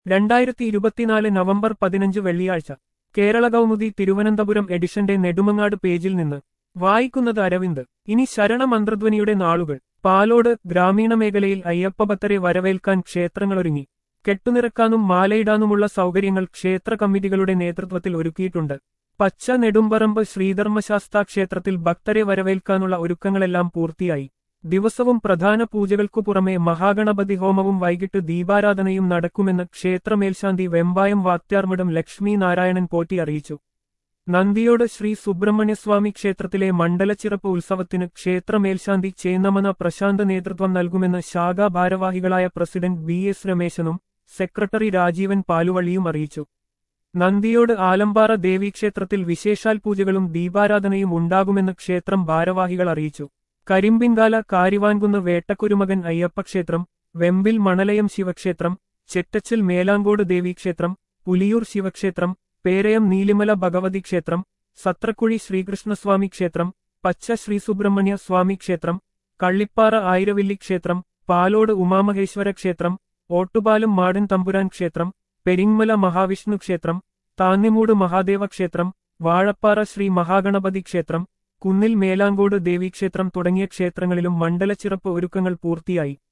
2024 November 15 വെള്ളിയാഴ്ച കേരള കൗമുദി തിരുവനന്തപുരം എഡിഷന്റെ നെടുമങ്ങാട് പേജിൽ നിന്ന് വായിക്കുന്നത് അരവിന്ദ്. ഇനി ശരണമന്ത്രധ്വനിയുടെ നാളുകൾ. പാലോട് ഗ്രാമീണ മേഖലയിൽ അയ്യപ്പഭക്തരെ വരവേൽക്കാൻ ക്ഷേത്രങ്ങളൊരുങ്ങി. കെട്ടുനിറക്കാനും മാലയിടാനുമുള്ള സൗകര്യങ്ങൾ ക്ഷേത്ര കമ്മിറ്റികളുടെ നേതൃത്വത്തിൽ ഒരുക്കിയിട്ടുണ്ട്. പച്ച നെടുമ്പറമ്പ് ശ്രീധർമ്മശാസ്താ ക്ഷേത്രത്തിൽ ഭക്തരെ വരവേൽക്കാനുള്ള ഒരുക്കങ്ങളെല്ലാം പൂർത്തിയായി. ദിവസവും പ്രധാന പൂജകൾക്കു പുറമെ മഹാഗണപതി ഹോമവും വൈകിട്ട് ദീപാരാധനയും നടക്കുമെന്ന് ക്ഷേത്രമേൽശാന്തി വെമ്പായം വാത്യാർമഠം ലക്ഷ്മി നാരായണൻ പോറ്റി അറിയിച്ചു. നന്ദിയോട് ശ്രീ സുബ്രഹ്മണ്യസ്വാമി ക്ഷേത്രത്തിലെ മണ്ഡലച്ചിറപ്പ് ഉത്സവത്തിന് ക്ഷേത്രമേൽശാന്തി ചേന്നമന പ്രശാന്ത് നേതൃത്വം നൽകുമെന്ന് ശാഖാ ഭാരവാഹികളായ പ്രസിഡന്റ് വി.എസ്. രമേശനും സെക്രട്ടറി രാജീവൻ പാലുവള്ളിയും അറിയിച്ചു. നന്ദിയോട് ആലമ്പാറ ദേവീക്ഷേത്രത്തിൽ വിശേഷാൽ പൂജകളും ദീപാരാധനയും ഉണ്ടാകുമെന്ന് ക്ഷേത്രം ഭാരവാഹികൾ അറിയിച്ചു. കരിമ്പിൻകാല കാരിവാൻകുന്ന് വേട്ടക്കുരുമകൻ അയ്യപ്പക്ഷേത്രം, വെമ്പിൽ മണലയം ശിവക്ഷേത്രം, ചെറ്റച്ചിൽ മേലാങ്കോട് ദേവീക്ഷേത്രം, പുലിയൂർ ശിവക്ഷേത്രം, പേരയം നീലിമല ഭഗവതി ക്ഷേത്രം, സത്രക്കുഴി ശ്രീകൃഷ്ണസ്വാമി ക്ഷേത്രം, പച്ച ശ്രീസുബ്രഹ്മണ്യ സ്വാമി ക്ഷേത്രം, കള്ളിപ്പാറ ആയിരവില്ലി ക്ഷേത്രം, പാലോട് ഉമാമഹേശ്വര ക്ഷേത്രം, ഓട്ടുപാലം മാടൻ തമ്പുരാൻ ക്ഷേത്രം, പെരിങ്മല മഹാവിഷ്ണു ക്ഷേത്രം, താന്നിമൂട് മഹാദേവ ക്ഷേത്രം, വാഴപ്പാറ ശ്രീ മഹാഗണപതി ക്ഷേത്രം, കുന്നിൽ മേലാങ്കോട് ദേവീക്ഷേത്രം തുടങ്ങിയ ക്ഷേത്രങ്ങളിലും മണ്ഡലച്ചിറപ്പ് ഒരുക്കങ്ങൾ പൂർത്തിയായി.